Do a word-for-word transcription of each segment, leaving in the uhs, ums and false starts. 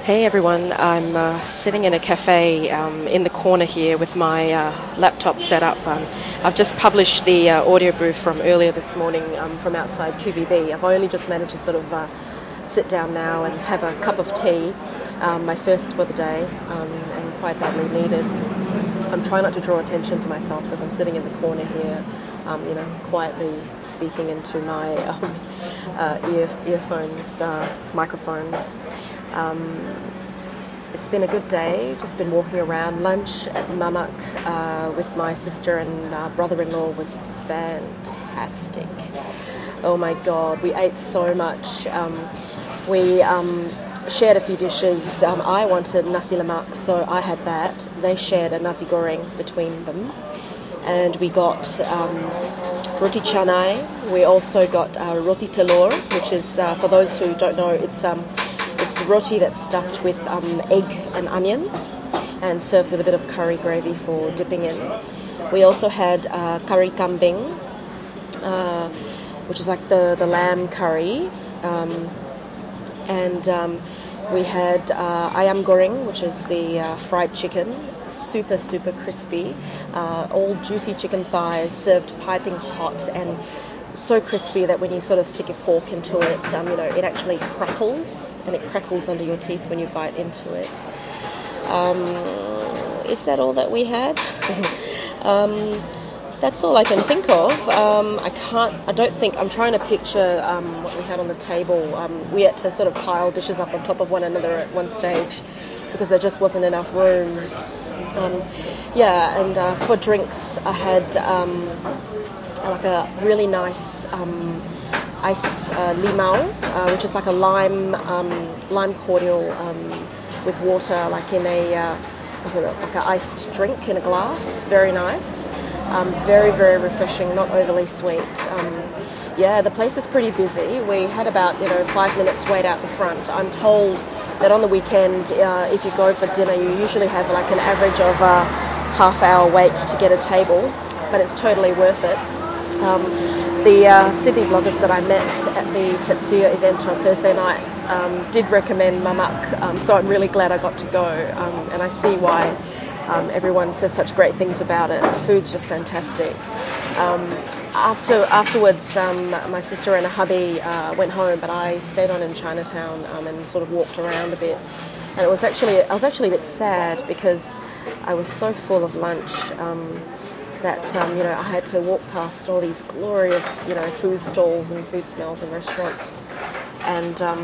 Hey everyone, I'm uh, sitting in a cafe um, in the corner here with my uh, laptop set up. Um, I've just published the uh, audio brief from earlier this morning um, from outside Q V B. I've only just managed to sort of uh, sit down now and have a cup of tea, um, my first for the day, um, and quite badly needed. I'm trying not to draw attention to myself because I'm sitting in the corner here, um, you know, quietly speaking into my um, uh, ear, earphones, uh, microphone. Um, it's been a good day, just been walking around. Lunch at Mamak uh, with my sister and uh, brother-in-law was fantastic. Oh my god, we ate so much. Um, we um, shared a few dishes. Um, I wanted nasi lemak, so I had that. They shared a nasi goreng between them. And we got um, roti canai. We also got uh, roti telur, which is, uh, for those who don't know, it's... Um, It's the roti that's stuffed with um, egg and onions and served with a bit of curry gravy for dipping in. We also had uh, curry kambing, uh, which is like the, the lamb curry. Um, and um, we had uh, ayam goreng, which is the uh, fried chicken, super, super crispy. Uh, all juicy chicken thighs served piping hot and so crispy that when you sort of stick your fork into it, um, you know, it actually crackles, and it crackles under your teeth when you bite into it. Um, is that all that we had? um, that's all I can think of. Um, I can't, I don't think, I'm trying to picture um, what we had on the table. Um, we had to sort of pile dishes up on top of one another at one stage because there just wasn't enough room. Um, yeah, and uh, for drinks I had... Um, like a really nice um, ice uh, limau, uh, which is like a lime um, lime cordial um, with water, like in a uh, like an iced drink in a glass. Very nice, um, very very refreshing, not overly sweet. Um, yeah, the place is pretty busy. We had about you know five minutes wait out the front. I'm told that on the weekend, uh, if you go for dinner, you usually have like an average of a half hour wait to get a table, but it's totally worth it. Um, the uh, Sydney bloggers that I met at the Tetsuya event on Thursday night um, did recommend Mamak, um, so I'm really glad I got to go, um, and I see why um, everyone says such great things about it. The food's just fantastic. Um, after afterwards, um, my sister and a hubby uh, went home, but I stayed on in Chinatown um, and sort of walked around a bit. And it was actually I was actually a bit sad because I was so full of lunch. Um, that, um, you know, I had to walk past all these glorious, you know, food stalls and food smells and restaurants. And, um,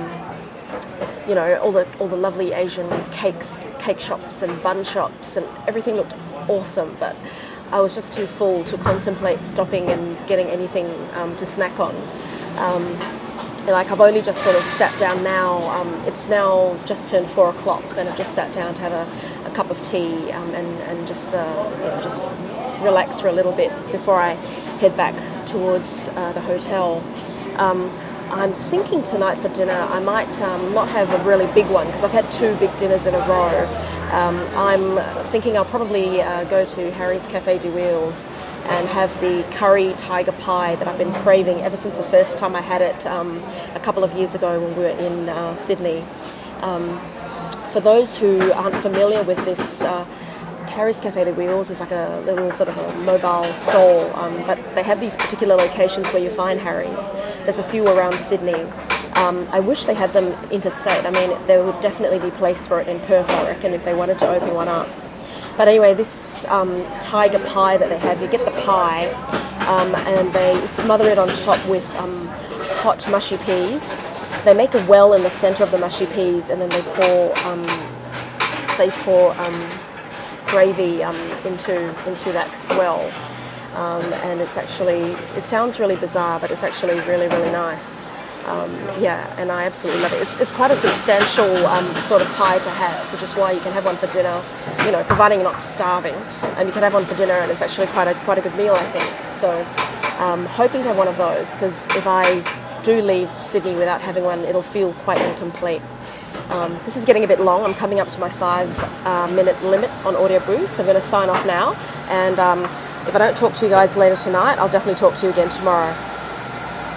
you know, all the all the lovely Asian cakes, cake shops and bun shops, and everything looked awesome. But I was just too full to contemplate stopping and getting anything um, to snack on. Um, and like, I've only just sort of sat down now. Um, it's now just turned four o'clock, and I've just sat down to have a, a cup of tea um, and, and just, uh, you know, just... relax for a little bit before I head back towards uh, the hotel. Um, I'm thinking tonight for dinner I might um, not have a really big one because I've had two big dinners in a row. Um, I'm thinking I'll probably uh, go to Harry's Cafe de Wheels and have the curry tiger pie that I've been craving ever since the first time I had it um, a couple of years ago when we were in uh, Sydney. Um, for those who aren't familiar with this, uh, Harry's Cafe de Wheels is like a little sort of a mobile stall, um, but they have these particular locations where you find Harry's. There's a few around Sydney. Um, I wish they had them interstate. I mean, there would definitely be place for it in Perth, I reckon, if they wanted to open one up. But anyway, this um, tiger pie that they have, you get the pie um, and they smother it on top with um, hot mushy peas. They make a well in the centre of the mushy peas, and then they pour um, they pour um, gravy um, into into that well, um, and it's actually, it sounds really bizarre, but it's actually really really nice. Um, yeah, and I absolutely love it. It's, it's quite a substantial um, sort of pie to have, which is why you can have one for dinner, you know, providing you're not starving, and you can have one for dinner, and it's actually quite a quite a good meal, I think. So, um, hoping to have one of those, because if I do leave Sydney without having one, it'll feel quite incomplete. Um, this is getting a bit long. I'm coming up to my five uh, minute limit on audio brew, so I'm going to sign off now. And um, if I don't talk to you guys later tonight, I'll definitely talk to you again tomorrow.